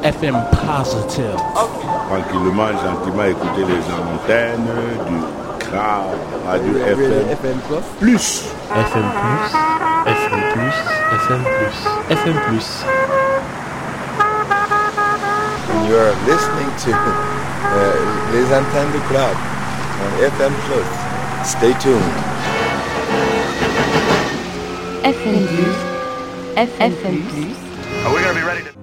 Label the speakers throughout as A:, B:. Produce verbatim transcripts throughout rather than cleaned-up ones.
A: F M Positive.
B: Okay. Tranquillement, gentiment, écouter les antennes du C R A Radio F M.
C: F M Plus.
B: Plus.
A: F M Plus. F M Plus. F M Plus. F M Plus.
C: And you are listening to uh, Les Antennes du Club on F M Plus. Stay tuned.
D: F M Plus. F M Plus.
E: Are we gonna be ready to...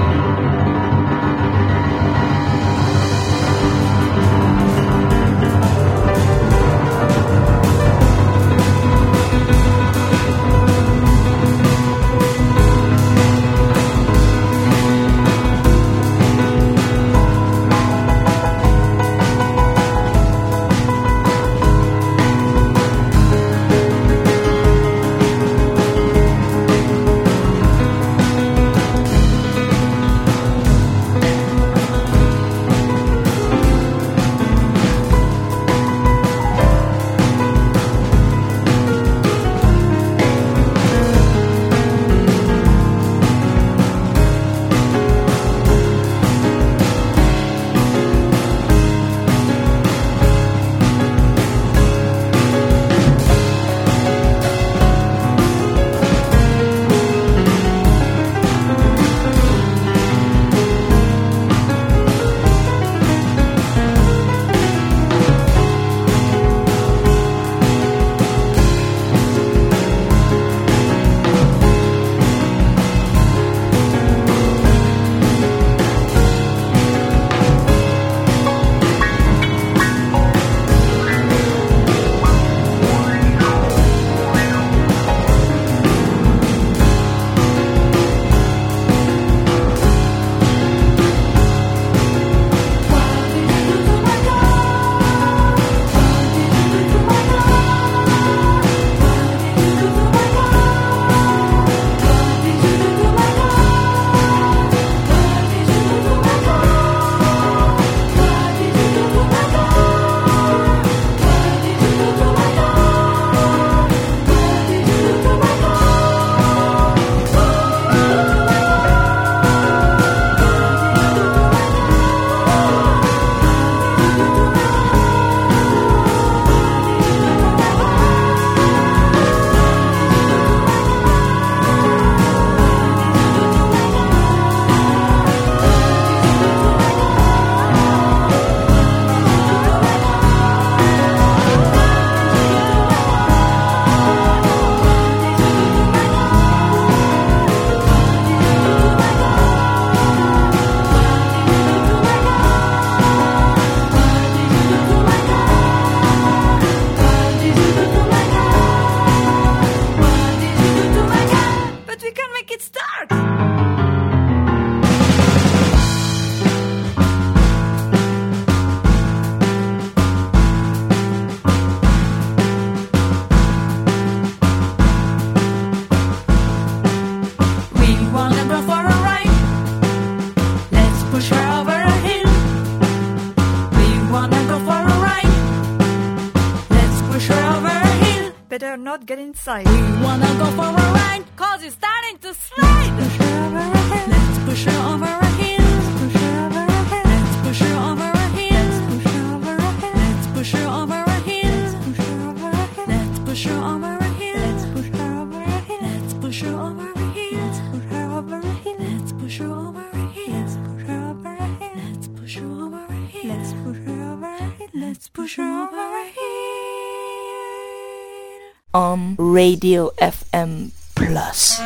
F: Not get inside. We wanna go for a ride, cause it's starting to slide. Let's push her over a hill. Let's push her over a hill. Let's push her over a hill. Let's push her over a hill. Let's push her over a hill. Let's push her over a hill. Let's push her over a hill. Let's push her over a hill. Let's push her over a hill.
G: On Radio F M Plus.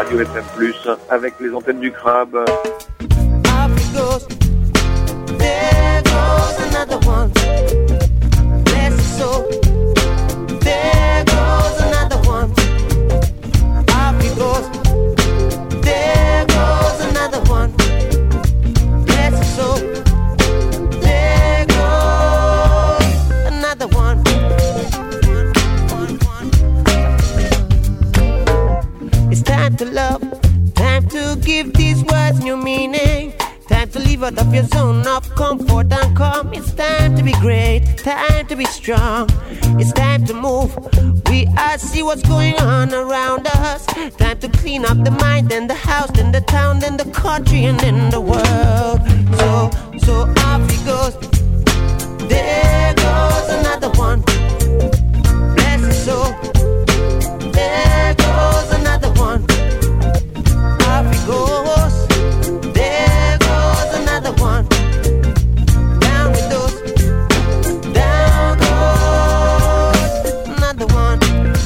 E: Radio F M plus, avec les antennes du crabe.
H: Off it goes, there goes another one. Bless his soul, there goes another one. Off it goes, there goes another one. Bless his soul, there goes another one. It's time to love, time to give these words new meaning. Time to leave out of your zone of comfort and come. It's time to be great, time to be strong. It's time to move. We all see what's going on around us. Time to clean up the mind and the house, then the town, then the country, and then the world. So, so off it goes. There goes another one. Bless his soul. There goes another one. Off it goes. There goes another one. Down with those. Down goes another one.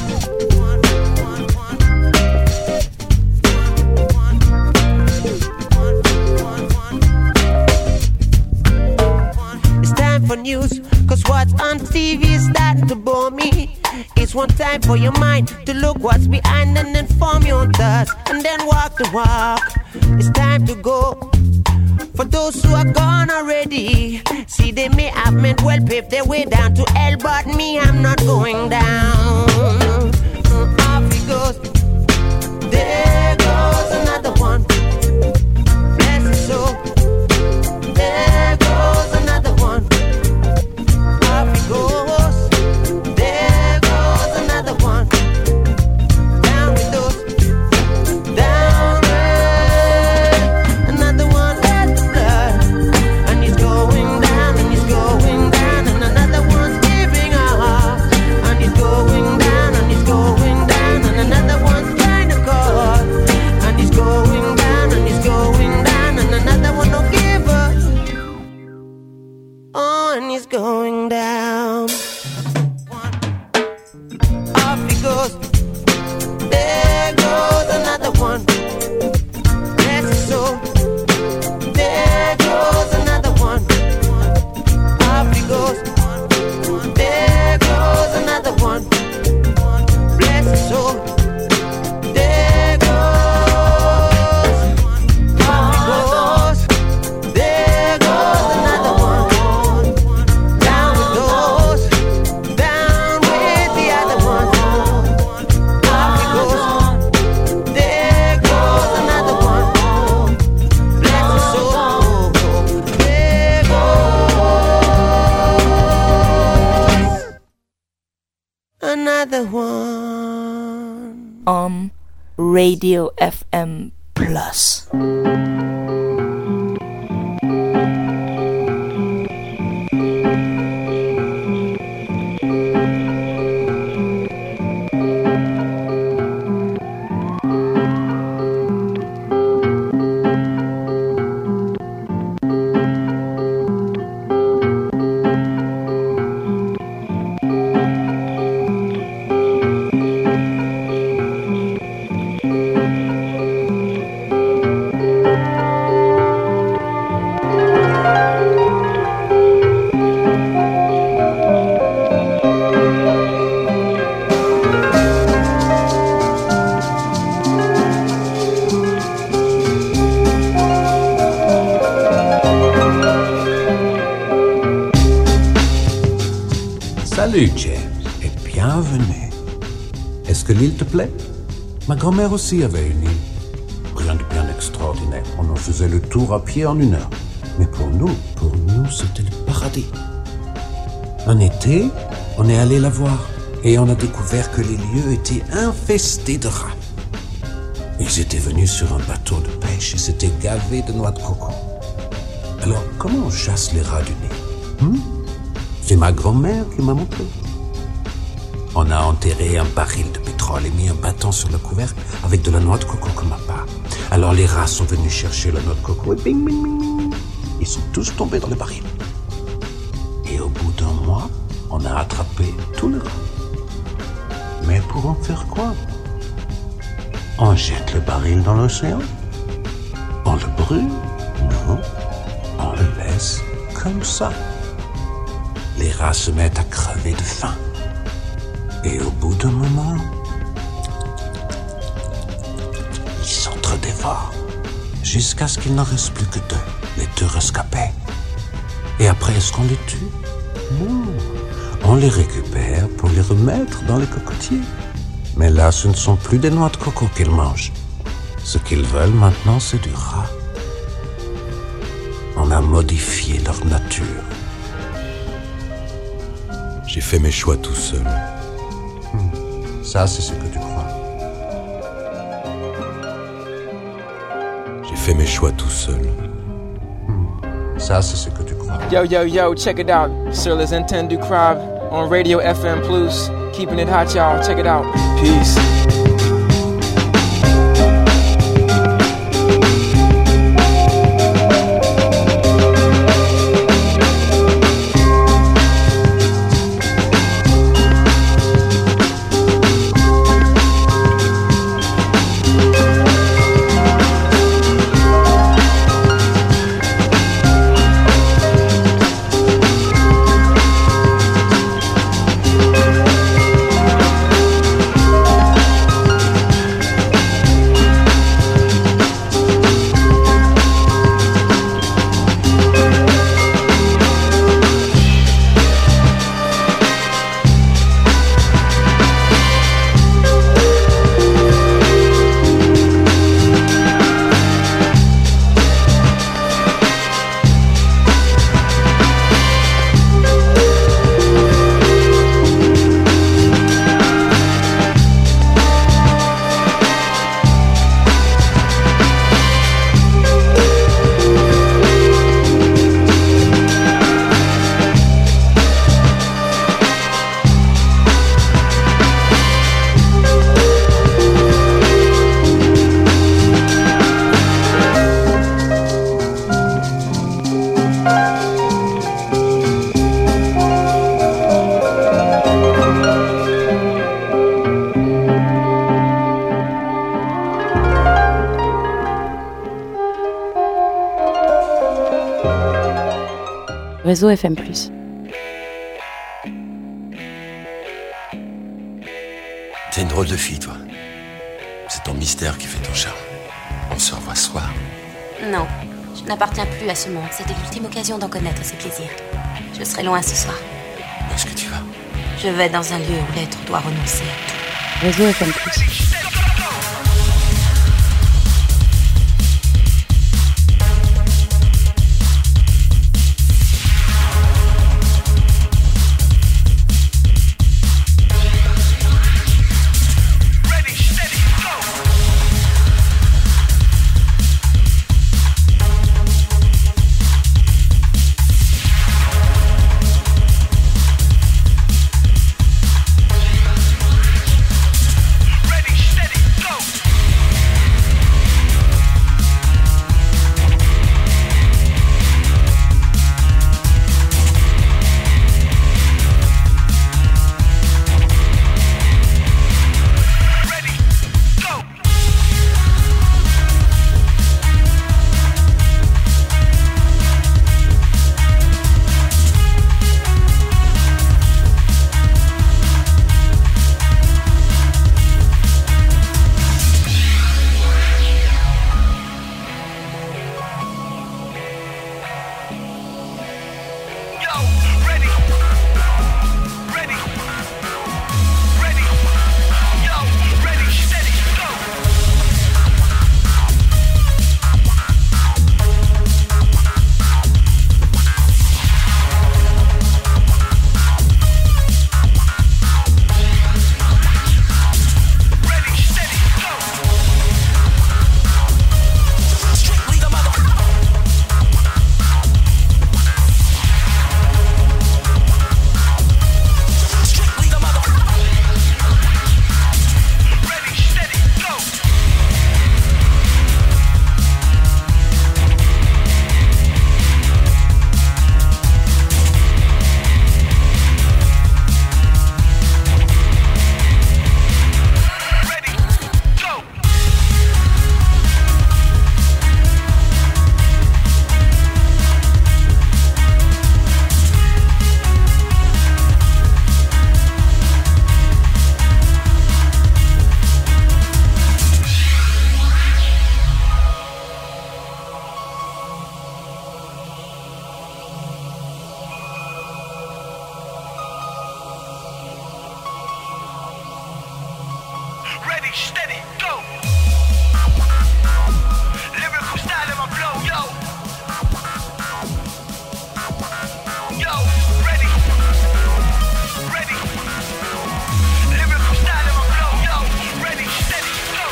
H: It's time for news, cause what's on T V is starting to bore me. It's one time for your mind to look what's behind and inform your thoughts, and then walk the walk. It's time to go. For those who are gone already, see they may have meant well paved their way down to hell, but me, I'm not going down. Mm, off it goes. There goes another one. Bless his soul. There goes another one. Off it goes. There goes another one. Down with those. Down with another one. That's the blood. And he's going down, and he's going down, and another one's giving up. And he's going down, and he's going down, and another one's trying to call. And he's going down, and he's going down, and another one don't give up. Oh, and he's going down. Off he goes. There goes another one. Bless his soul. There goes another one. Off he goes. There goes another one. Bless his soul. There goes. Off he goes. There goes another one. Down with those. Down with the other one. Off he goes. There goes another one. Bless his soul. There goes another one.
G: On Radio F M Plus.
I: Salut James et bienvenue. Est-ce que l'île te plaît? Ma grand-mère aussi avait une île. Rien de bien extraordinaire. On en faisait le tour à pied en une heure. Mais pour nous, pour nous, c'était le paradis. En été, on est allé la voir et on a découvert que les lieux étaient infestés de rats. Ils étaient venus sur un bateau de pêche et s'étaient gavés de noix de coco. Alors, comment on chasse les rats du nez? hmm? C'est ma grand-mère qui m'a montré. On a enterré un baril de pétrole et mis un bâton sur le couvercle avec de la noix de coco comme appât. Alors les rats sont venus chercher la noix de coco et bing, bing, bing, bing. Ils sont tous tombés dans le baril. Et au bout d'un mois, on a attrapé tous les rats. Mais pour en faire quoi? On jette le baril dans l'océan? On le brûle? Non, on le laisse comme ça. Les rats se mettent à crever de faim. Et au bout d'un moment, ils s'entre-dévorent jusqu'à ce qu'il n'en reste plus que deux, les deux rescapés. Et après, est-ce qu'on les tue? Non, on les récupère pour les remettre dans les cocotiers. Mais là, ce ne sont plus des noix de coco qu'ils mangent. Ce qu'ils veulent maintenant, c'est du rat. On a modifié leur nature.
J: J'ai fait mes choix tout seul.
I: Hmm. Ça, c'est ce que tu crois.
J: J'ai fait mes choix tout seul.
I: Hmm. Ça, c'est ce que tu crois.
K: Yo, yo, yo, check it out. Sur les antennes du Crab on Radio F M Plus. Keeping it hot, y'all. Check it out. Peace.
D: Réseau F M plus.
J: T'es une drôle de fille, toi. C'est ton mystère qui fait ton charme. On se revoit ce soir.
L: Non, je n'appartiens plus à ce monde. C'était l'ultime occasion d'en connaître ses plaisirs. Je serai loin ce soir.
J: Où est-ce que tu vas?
L: Je vais dans un lieu où l'être doit renoncer à tout.
D: Réseau F M plus.
M: Ready, steady, go. Lyrical style in my flow, yo. Yo, ready, ready. Lyrical style in my flow, yo. Ready, steady, go.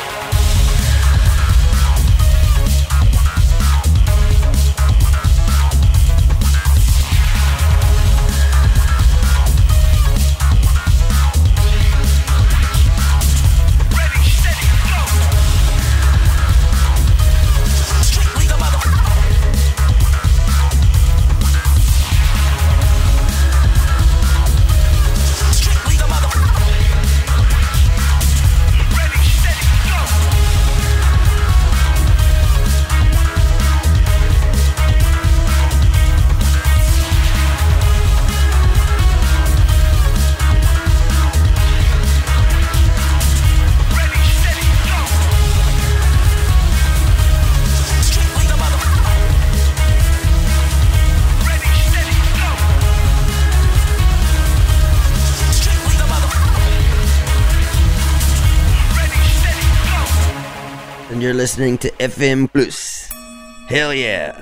N: You're listening to F M Plus. Hell yeah.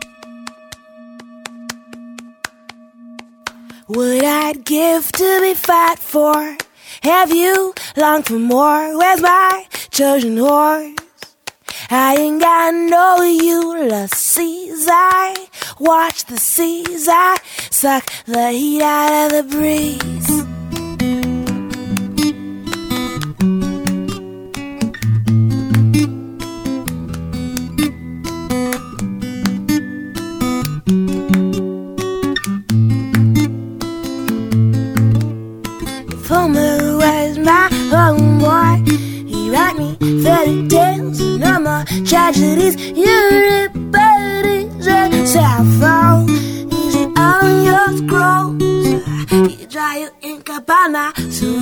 G: What I'd give to be fought for. Have you longed for more? Where's my Trojan horse? I ain't got no Ulysses. I watch the seas. I suck the heat out of the breeze. Homer was my homeboy. He wrote me fairy tales and all my tragedies. Everybody's a Sappho. Easy on your scrolls. You dry your ink upon my soul.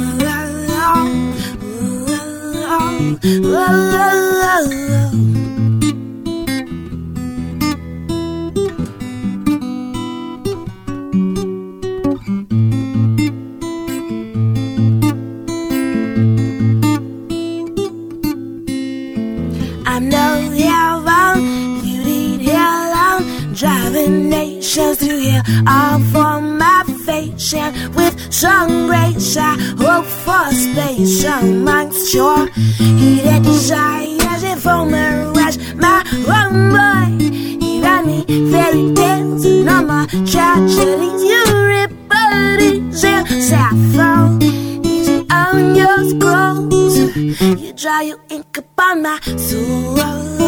G: I'm no heaven, you need hell. Driving nations through here, all for my face. And with some grace, I hope for space amongst your heated desires. If Homer was my one boy, he wrote me fairy tales and all my tragedies. Everybody's in Sappho. Easy on your scrolls. You draw your ink upon my soul.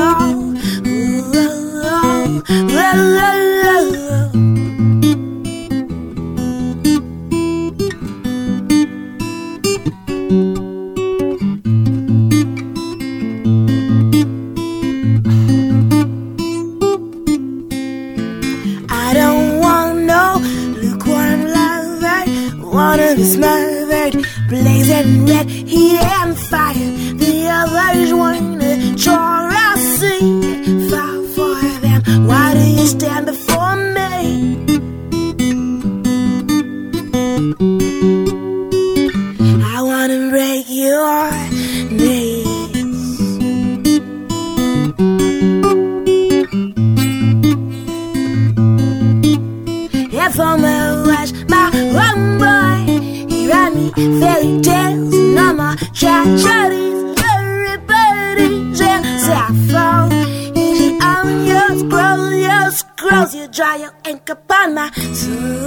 G: I don't want no lukewarm lover. Wanna be smothered, blazing red, heat and fire. The others want to chore or see. Fall for them, why do you stand before me? I wanna break your knees. If Homer was my one boy, he wrote me fairy tales and all my tragedies. Everybody's in Sappho. Easy on your scroll, your scrolls. You dry your ink upon my soul.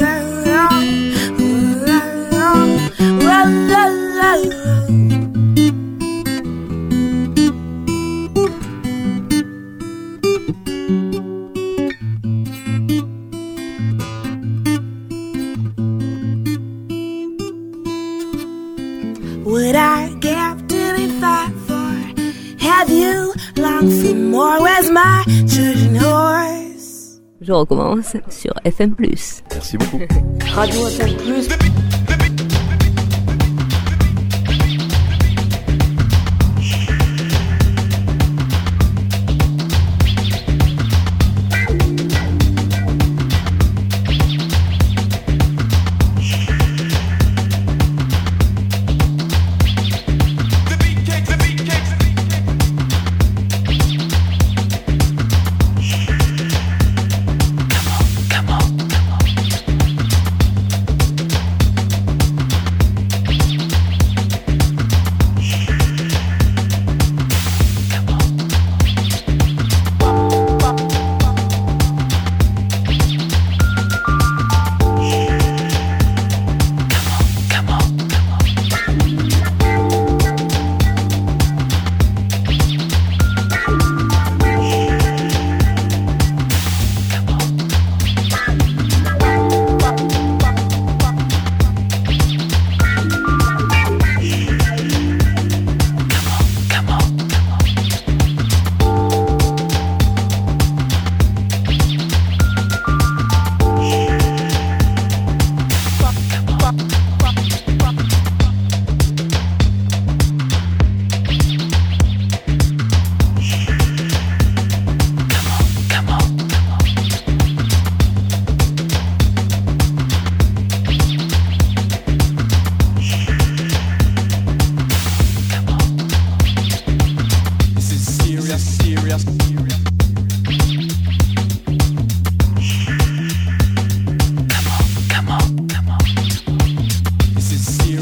G: Would I give to be fought for? Have you longed for more? Where's my Trojan horse?
O: Je recommence sur F M plus.
A: Merci beaucoup.
G: Radio F M plus.
M: The beat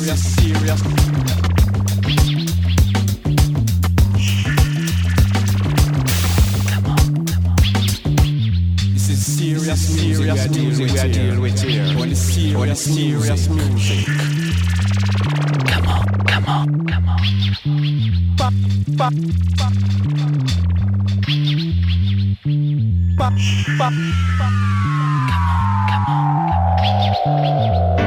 P: serious, serious. This is serious, serious music we are dealing with here. When it's serious, serious music. Come on, come on, come on. Pop, pop, pop. Pop, pop, pop. Come on, come on.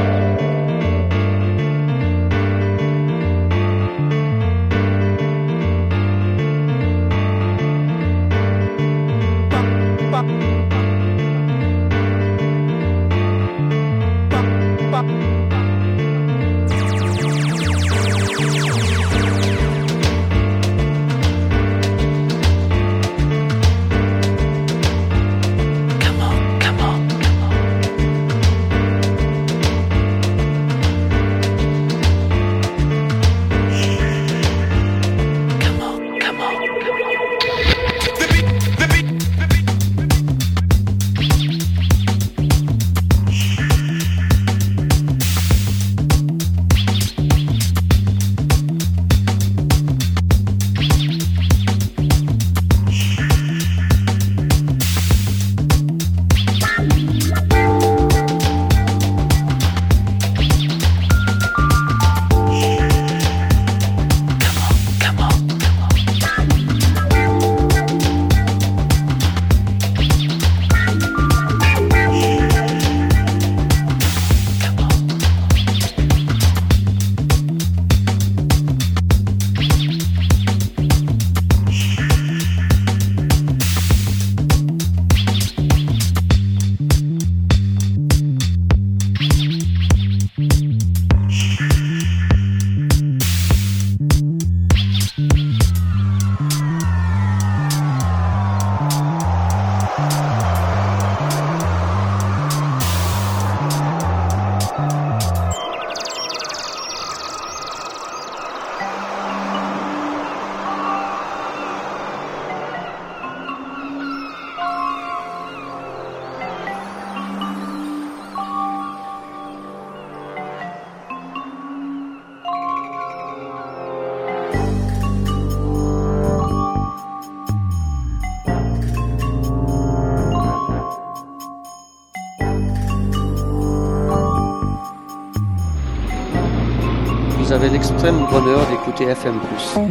Q: Vous avez l'extrême bonheur d'écouter F M plus.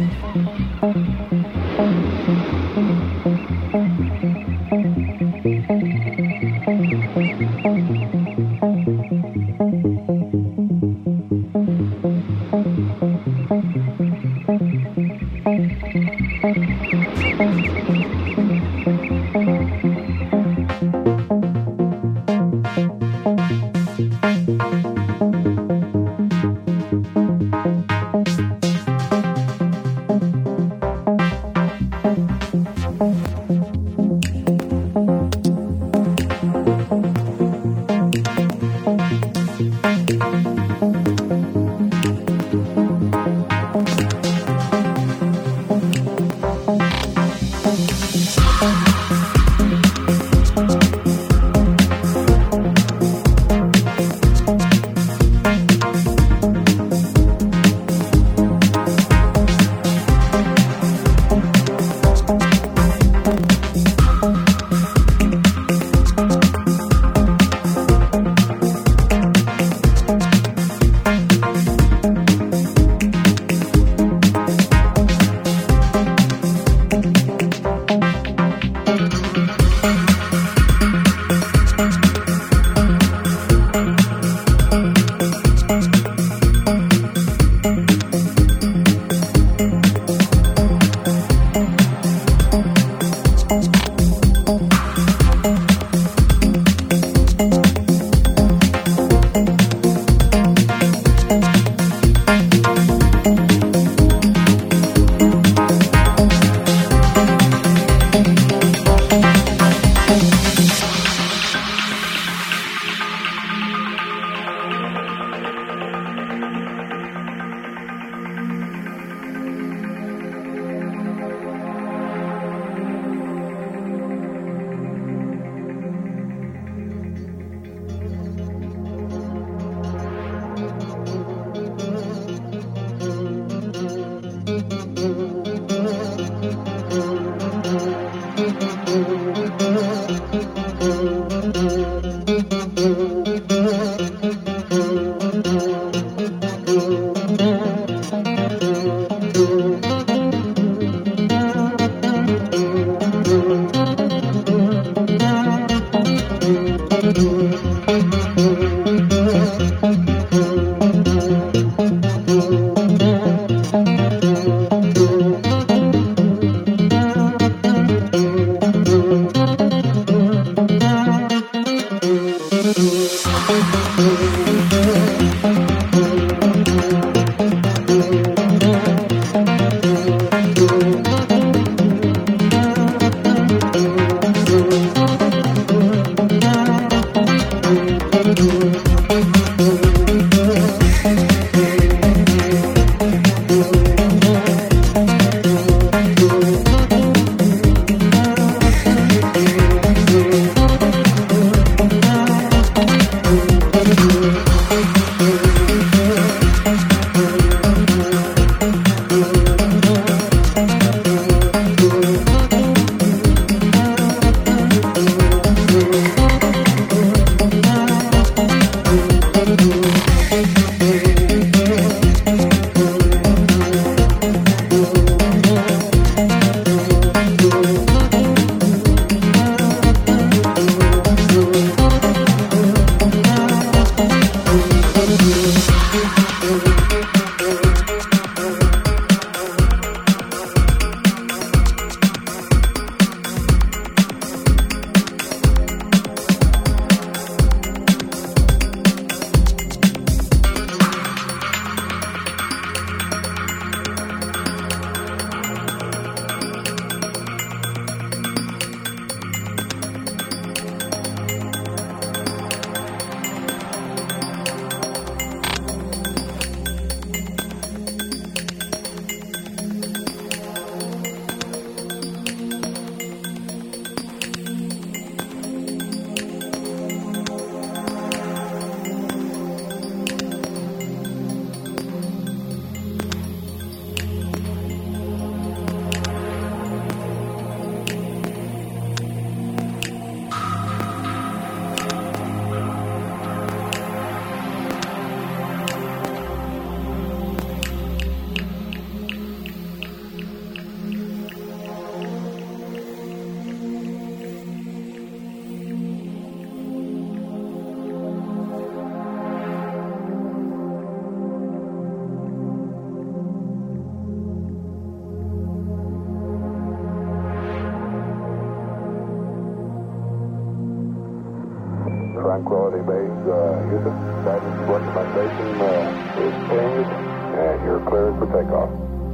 R: quality base, uh, Houston. Guidance selected by station uh, is changed, and you're cleared for takeoff.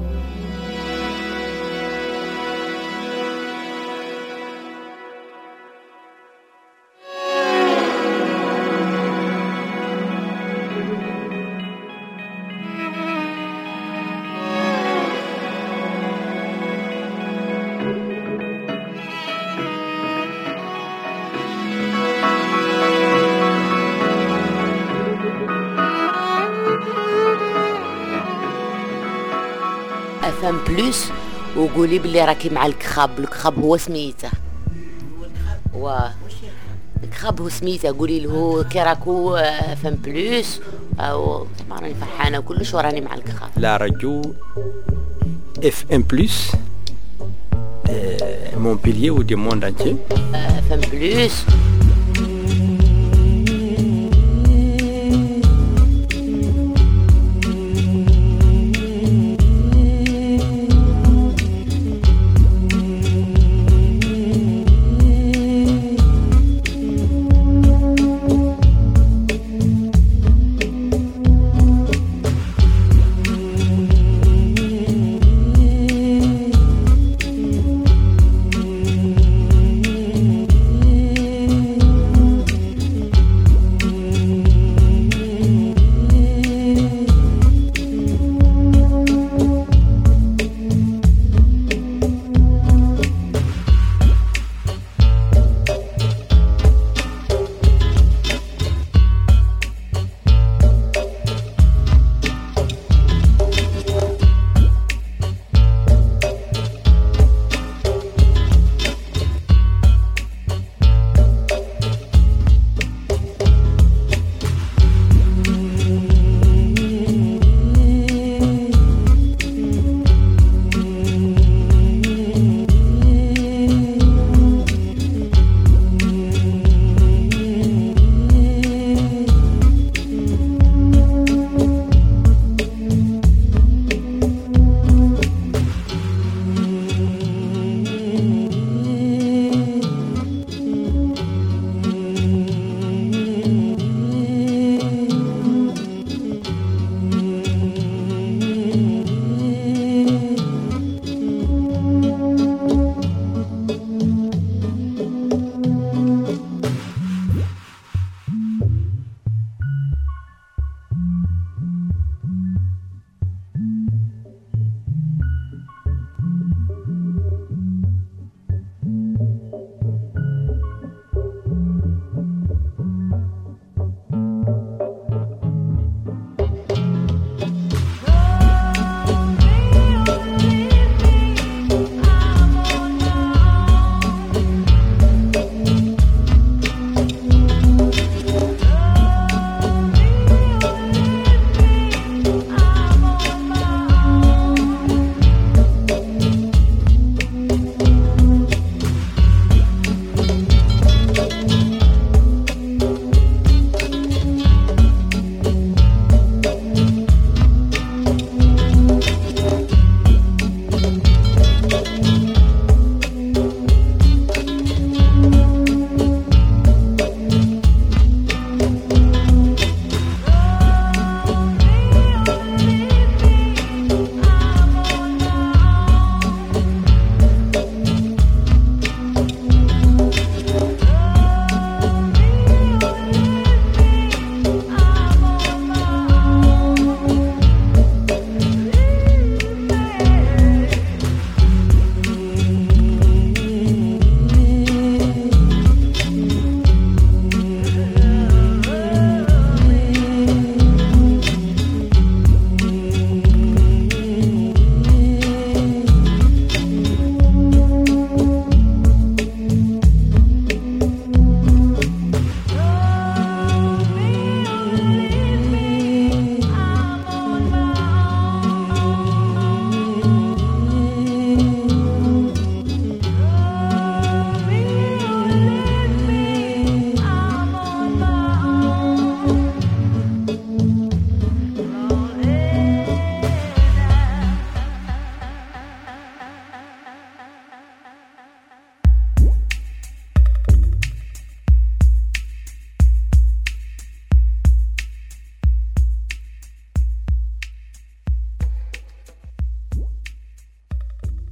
S: اف ام بلس وقولي باللي راكي مع الكخاب. الكخاب هو سميته و الكخاب هو سميته. قولي له كي راكو اف ام بلس او طبعا راني فرحانه وكلش وراني مع الكخاب.
T: لا راديو اف ام بلس مونبلييه و دي موند انتي.
S: اف ام بلس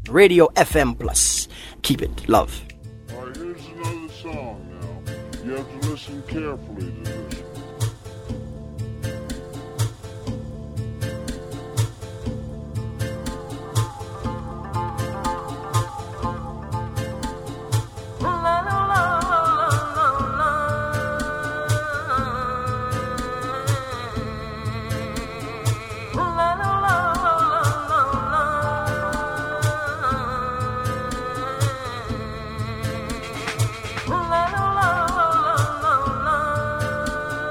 T: Radio F M Plus. Keep it, love.
U: All right, here's another song now. You have to listen carefully to this.
M: La la la la la la la.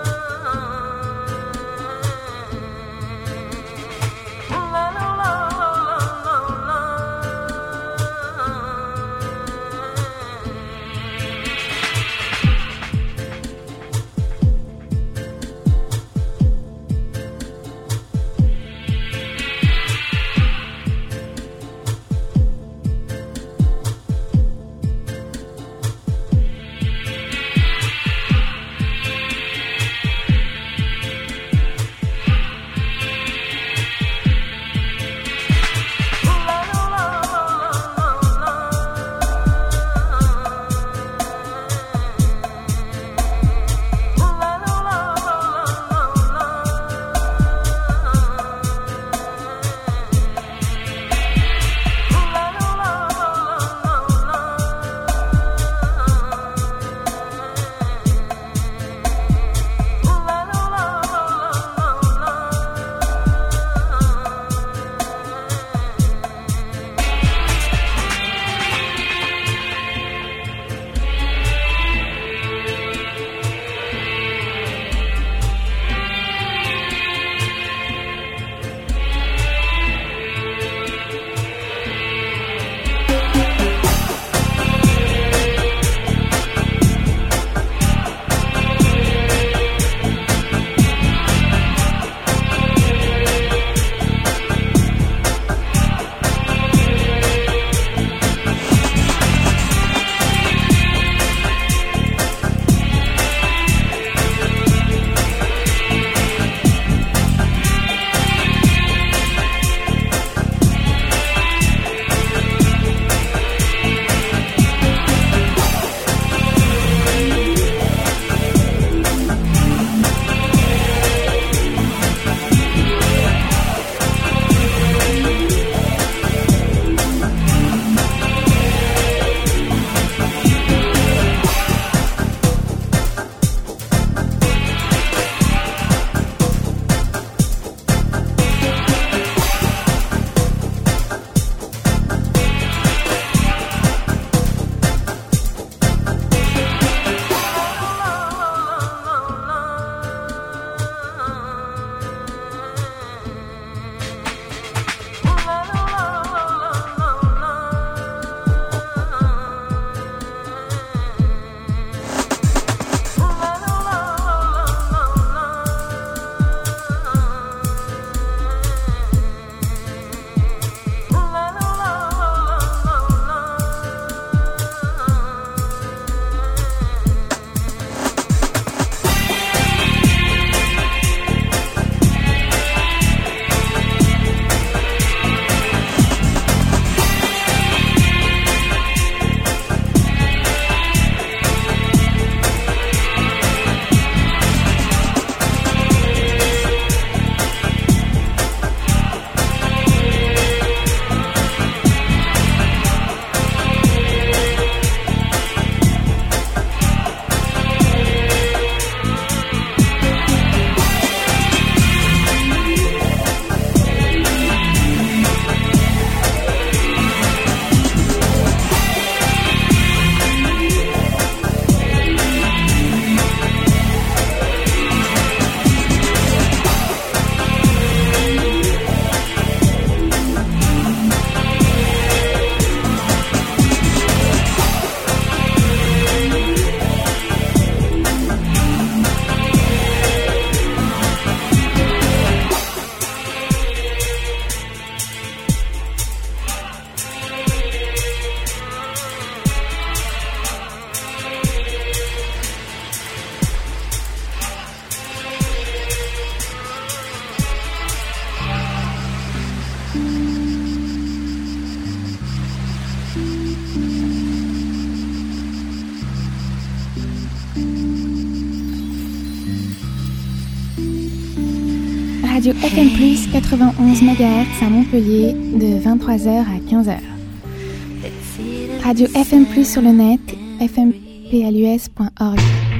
B: Radio F M plus, quatre-vingt-onze mégahertz à Montpellier, de vingt-trois heures à quinze heures. Radio F M plus sur le net, f m p l u s point org.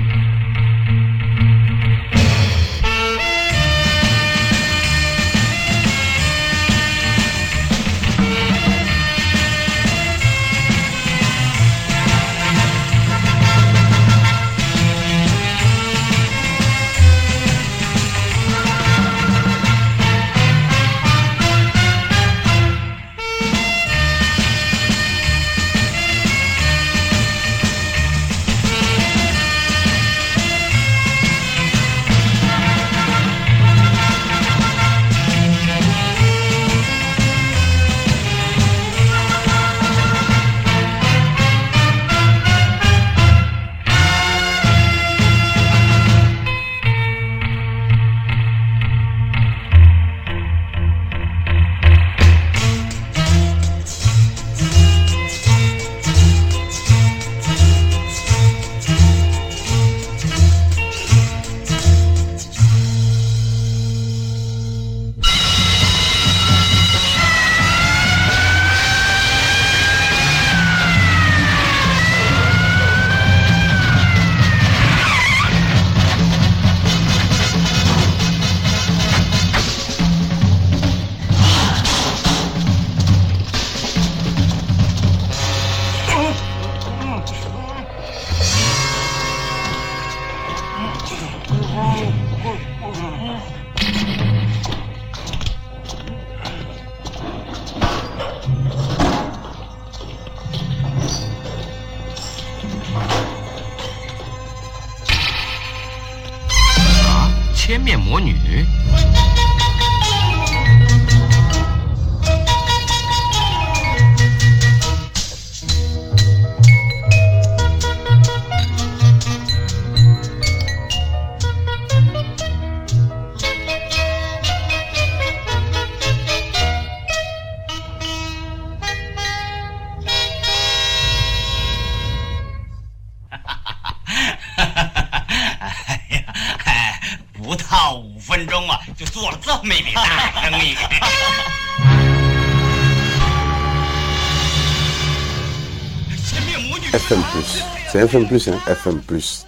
V: F M plus, c'est F M plus, hein, F M plus.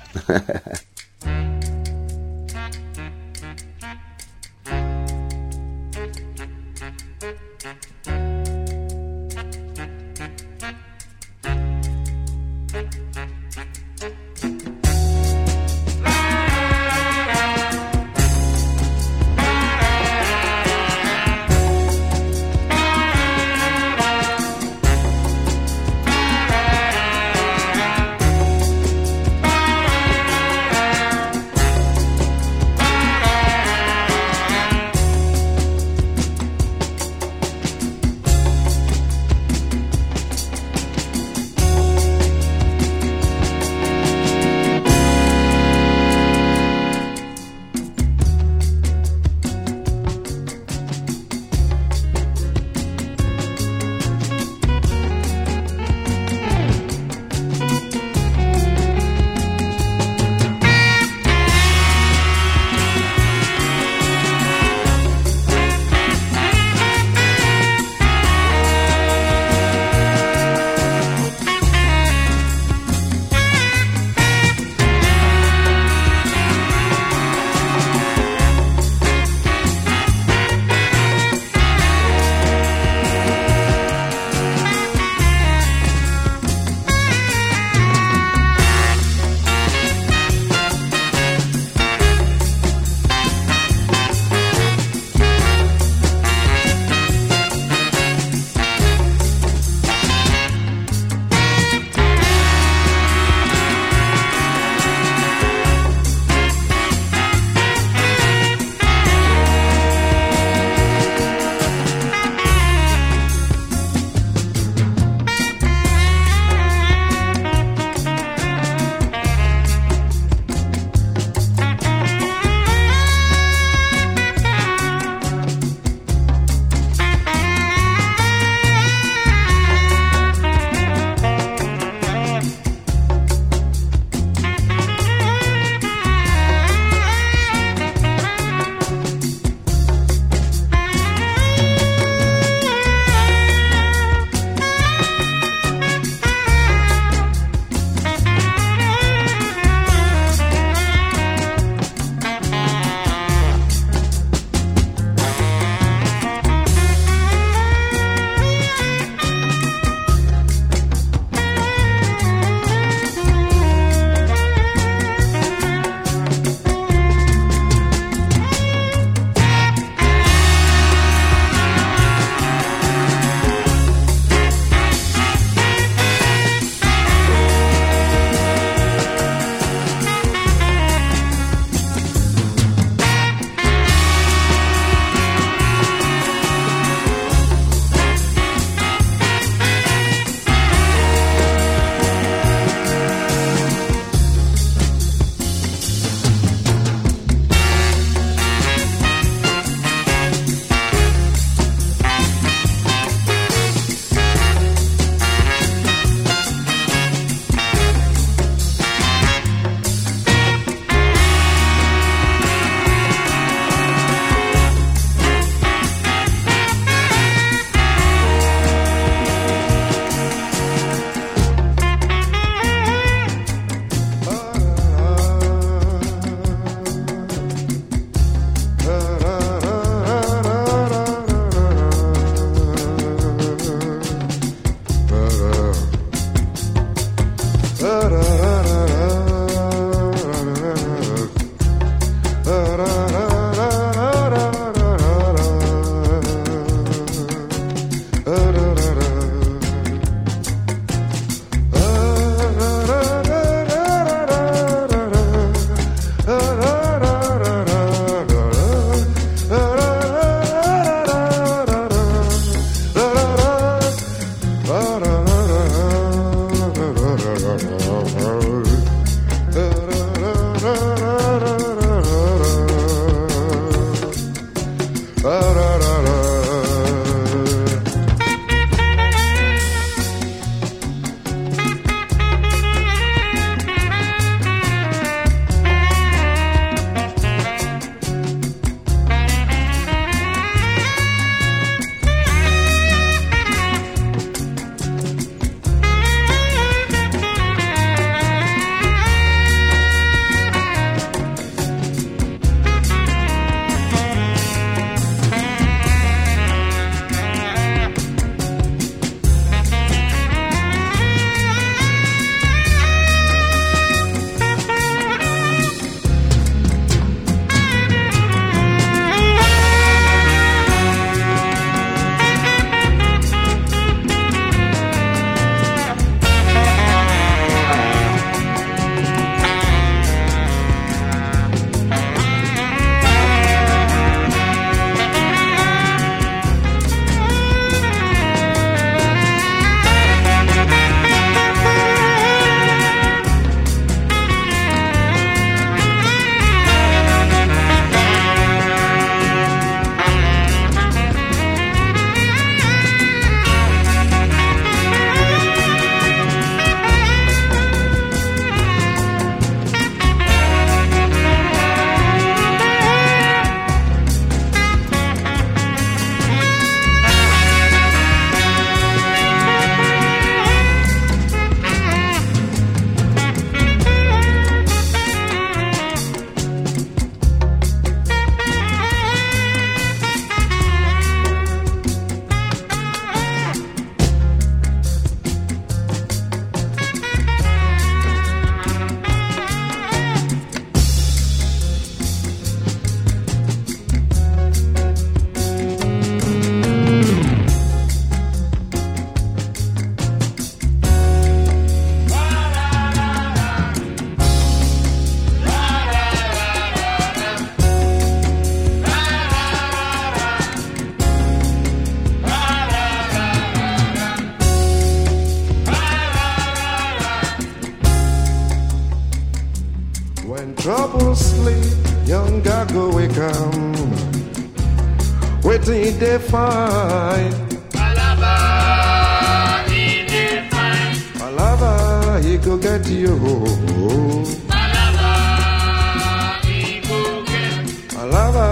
C: waiting they find.
M: Palava, he dey find.
C: Palava, he go get you.
M: Palava, he go get.
C: Palava.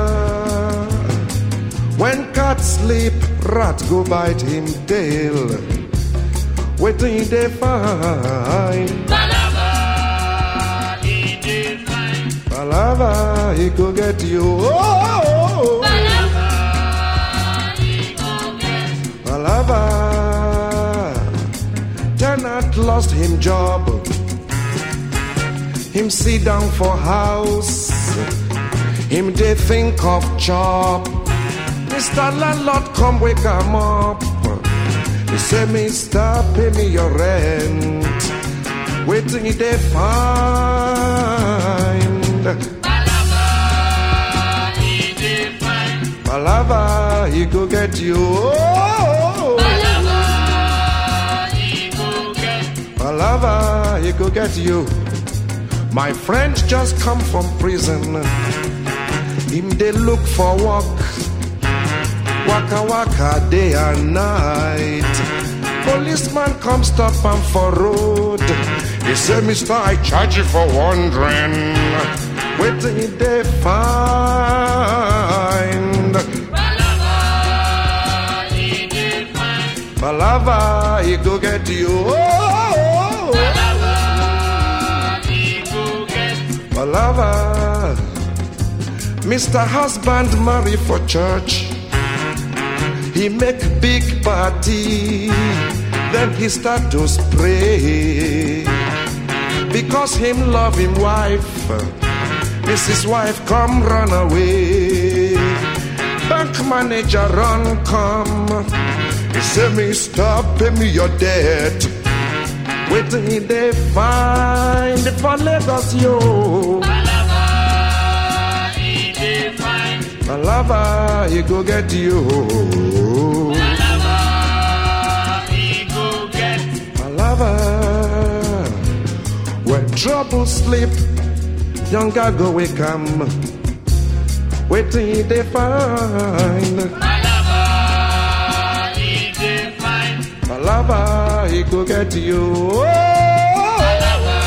C: When cat sleep, rat go bite him tail. Waiting they find.
M: Palava, he dey find.
C: Palava, he go get you. Oh,
M: Palava, he go get.
C: Palava. Tenant lost him job. Him sit down for house. Him they think of job. Mister Landlord come wake him up. He say, Mister, pay me your rent. Waiting they find.
M: Palava, he dey find.
C: Palava, he go get you. Oh,
M: Palava, he go get.
C: Palava, he go get you. My friend just come from prison. Him they look for work. Waka waka day and night. Policeman come stop him for road. He say, Mister, I charge you for wandering. Waiting they find.
M: Palava, he dey find.
C: Palava, he go get you. Oh,
M: Palava, he go get.
C: Palava. Mister Husband marry for church. He make big party, then he start to spray. Because him love him wife, Missus Wife come run away. Bank manager run come, he say, Mister, pay me your debt. Waiting they find for Lagos, yo.
M: Palava, he dey find.
C: Palava, he go get you.
M: Palava, he go get.
C: Palava. When trouble sleep, younger go wake 'em. Waiting they find.
M: Palava, he dey find.
C: Palava, he go get you.
M: Palava,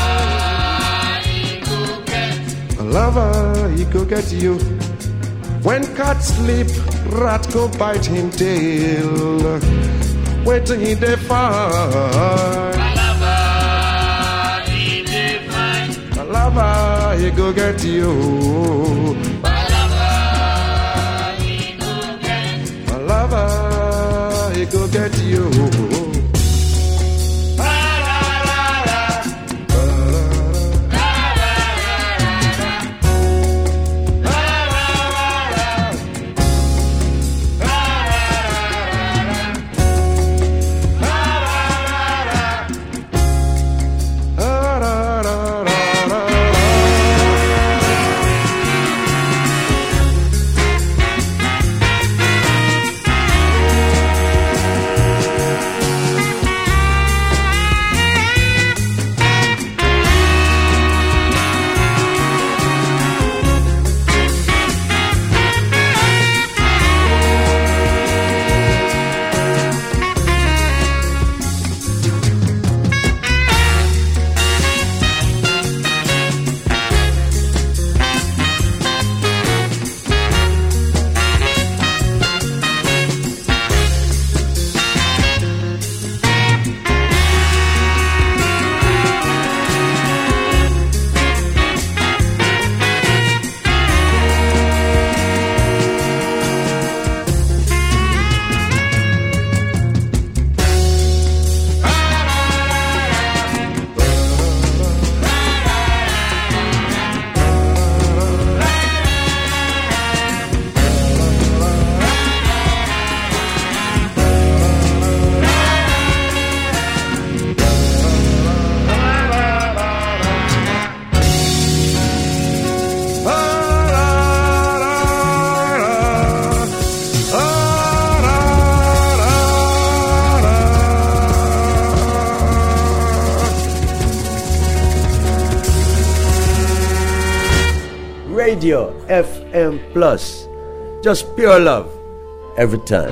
M: he go get.
C: Palava, he go get you. When cat sleep, rat go bite him tail. Waiting they find.
M: Palava, he dey find.
C: Palava, he go get you.
M: Palava, he go get.
C: Palava, he go get you.
F: Radio F M Plus. Just pure love.
E: every time.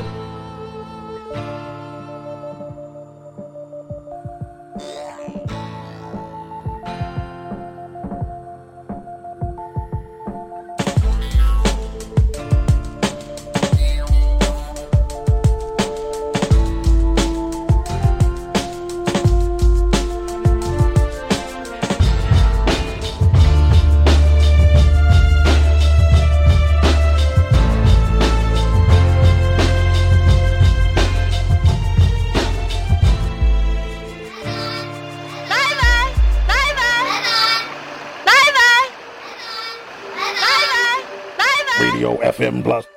F: Radio F M Plus.